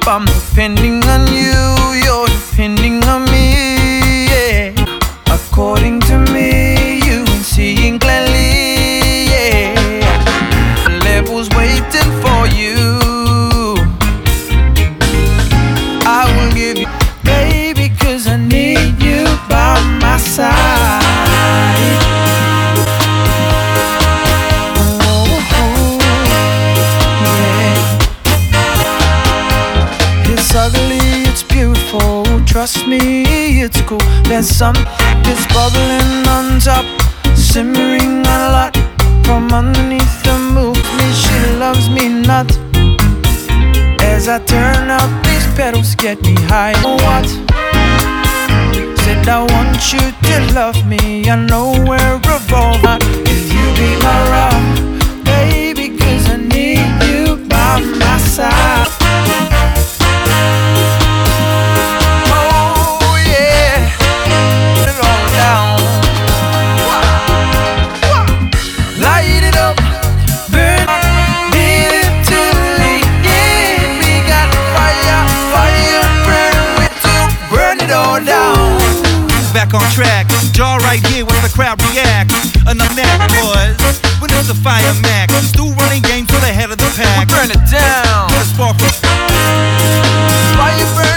I'm depending on you, you're depending on me, yeah. According to me, you ain't seeing clearly, yeah. The level's waiting for you. I will give you, baby, 'cause I need you by my side. It's ugly, it's beautiful, trust me, it's cool. There's something that's bubbling on top, simmering a lot from underneath the move. Me, she loves me not. As I turn out, these petals get me high. Oh, what? Said I want you to love me, I know we're revolving. If you be my rock, baby, 'cause I need you by my side. Back on track, jaw right here when the crowd reacts. And I'm that was when it's a fire max. Still running games to the head of the pack. We burn it down. The spark was fire burn.